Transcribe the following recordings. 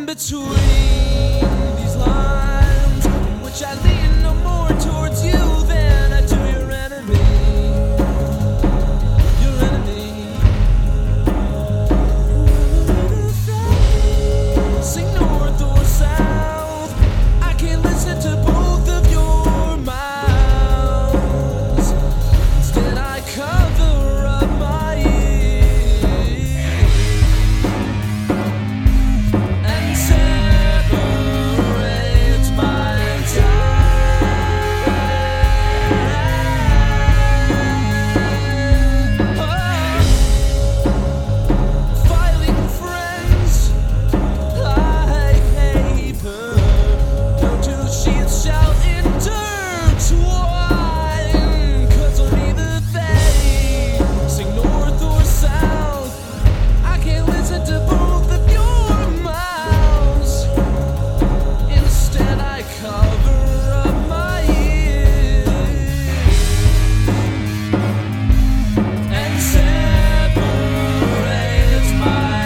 between these lines, in which I lean no more towards you than I do your enemy. Your enemy. Sing north or south, I can't listen to both of your mouths. Instead I cover up my ears and separate my time. Filing friends like paper, no two sheets shall intertwine, 'cause on either they sing north or south, I can't listen to both of your mouths. Instead I cover up my ears and separate my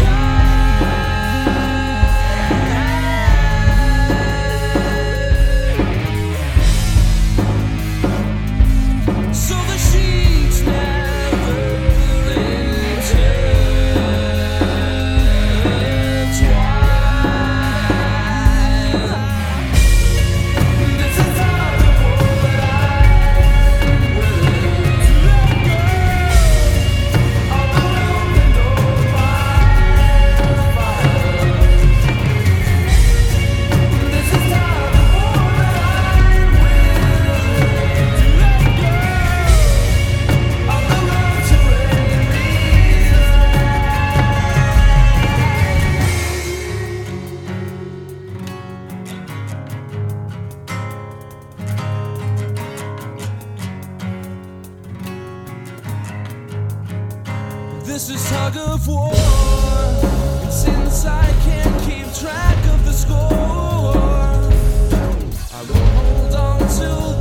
time. So the sheets never intertwine. This is all the war that I'm willing to let go. All alone and all fire. This is all the war that I'm willing to let go. All alone to This is tug of war, and since I can't keep track of the score, I will hold on to